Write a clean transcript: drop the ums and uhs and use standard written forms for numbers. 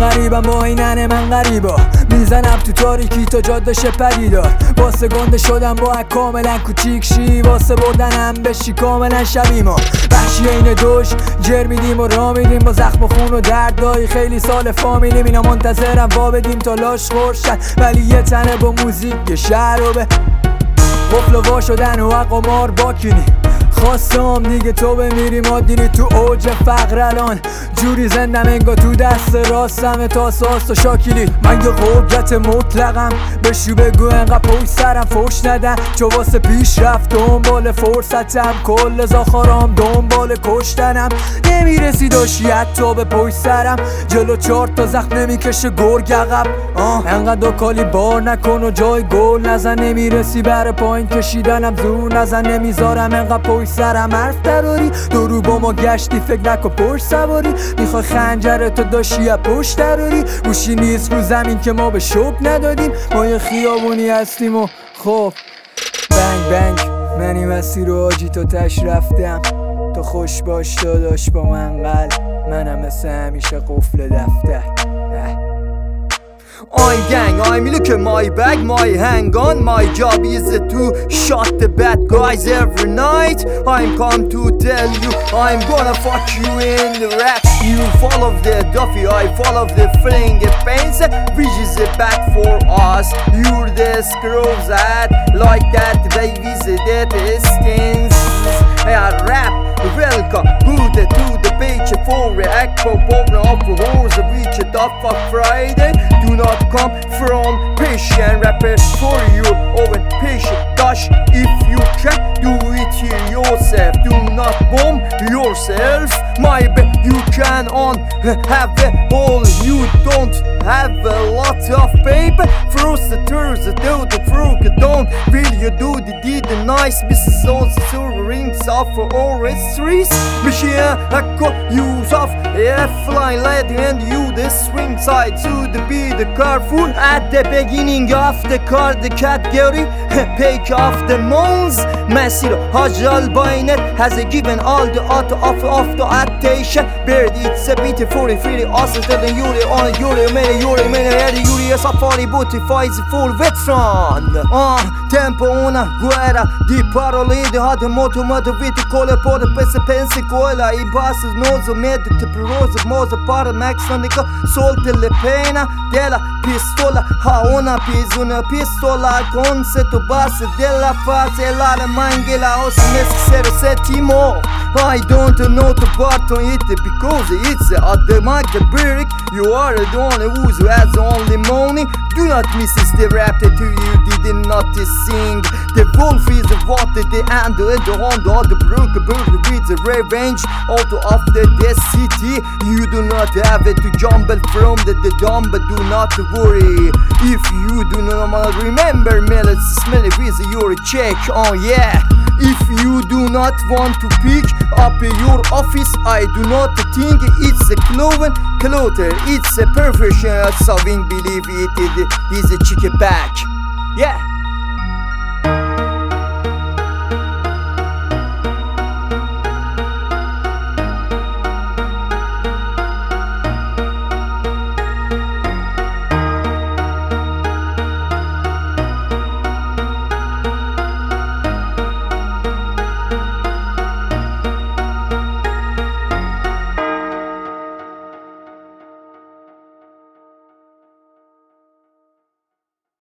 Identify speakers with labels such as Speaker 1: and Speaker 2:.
Speaker 1: غریبم با اینن من غریبا میزنم تو تاریکی تا جادش پدیدار واسه گنده شدم با کاملا کوچیک شی واسه بردنم بشی کاملا شبیما وحشی این دوش جر میدیم و را میدیم با زخم و خون و دردای خیلی سال فامیلیم اینا منتظرم وا بدیم تا لاش خورشن ولی یه تنه با موزیک یه شهر رو به قفل و وا شدن و قمار باکنی خواستم دیگه تو بمیری ما دیری تو اوج فقر الان جوری زندم انگا تو دست راستم تا ساست و شاکیلی من یه قدرت مطلقم بشو بگو انقدر پشت سرم فوش ندن چو واسه پیش رفت دنبال فرصتم کل زاخارام دنبال کشتنم نمیرسی داشی حتی به پشت سرم جلو 4 تا زخم نمیکشه گرگ عقب انقدر کالی بار نکن و جای گل نزن نمیرسی بر پایین کشیدنم زور نزن نمیذارم انقدر پشت سرم حرف دراری درو با ما گشتی فکر نکن پشت سواری میخوای خنجرتو داشتی یا پشت دراری گوشی نیست رو زمین که ما به شوق ندادیم ما یه خیابونی هستیم و خب بنگ بنگ منی مسیر رو آجی تا تش رفتم تو خوش باش داداش با من قلب منم مثل همیشه قفل دفتر
Speaker 2: I'm gang, I'm look at my bag, my hang on. My job is to shot the bad guys every night. I'm come to tell you, I'm gonna fuck you in the rap. You follow the Duffy, I follow the fling pains, which is bad for us. You're the screws that like that, babies, that skins. I rap, welcome, good to the page for react, problem of the horse, reach it up for Friday. Do not come from patient rapper for you over patient dash if you can do it here yourself do not bomb yourself my bad you can on have a hole you don't have a lot of paper first the tours do the fruit don't will you do the deed the nice Mrs. also rings off for all streets machine echo use of fly light and you the swing side to the beat the careful at the beginning of the car the category pick off the moons مسیر هاجال باینت has given all the auto of the attention bird it's a bit for free also telling you on you many you safari booty fights full veteran tempo una guerra di parole di hade moto vite cole por pensi cola i passes nozo med te prosa moza para max sonica solte le pena della pistola ha una pistola con seto base della fase la mangela os necessary settimo I don't know the part on it because it's at the market brick you are the only who has only money do not miss the rap that you did not sing the wolf is what the and the hand of the brook with the revenge out of the city you do not have to jump from the dumb but do not worry if you do not remember me let's smell it with your check yeah if you do not want to pick up your office I do not think it's a clother it's a professional solving believe it is a chicken back yeah